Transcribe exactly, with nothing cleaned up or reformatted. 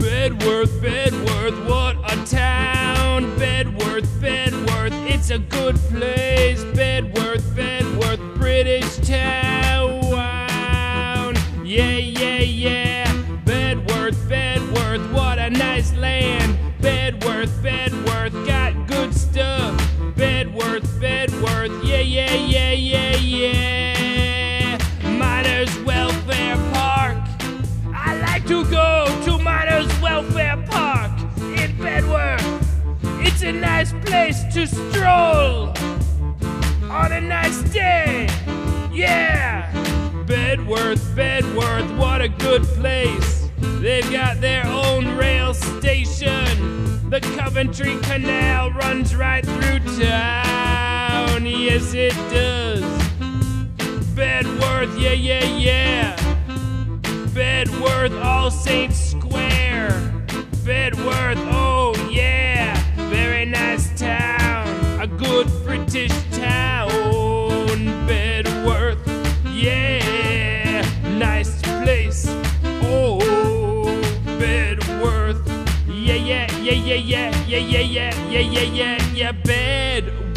Bedworth, Bedworth, what a town. Bedworth, Bedworth, it's a good place. Bedworth, Bedworth, British town. Yeah, yeah, yeah. Bedworth, Bedworth, what a nice land. Bedworth, Bedworth, got good stuff. Bedworth, Bedworth, yeah, yeah, yeah, yeah, yeah. Miners Welfare Park. I like to go to Miners Welfare Park in Bedworth. It's a nice place to stroll on a nice day. Yeah. Bedworth, Bedworth, what a good place. They've got their own rail station. The Coventry Canal runs right through town. Yes, it does. Bedworth, yeah, yeah, yeah. Bedworth, All Saints Square. Bedworth, oh yeah. Very nice town. A good British town. Bedworth, yeah. Nice place. Oh, Bedworth. Yeah, yeah, yeah, yeah, yeah, yeah, yeah, yeah, yeah, yeah, yeah, Bedworth.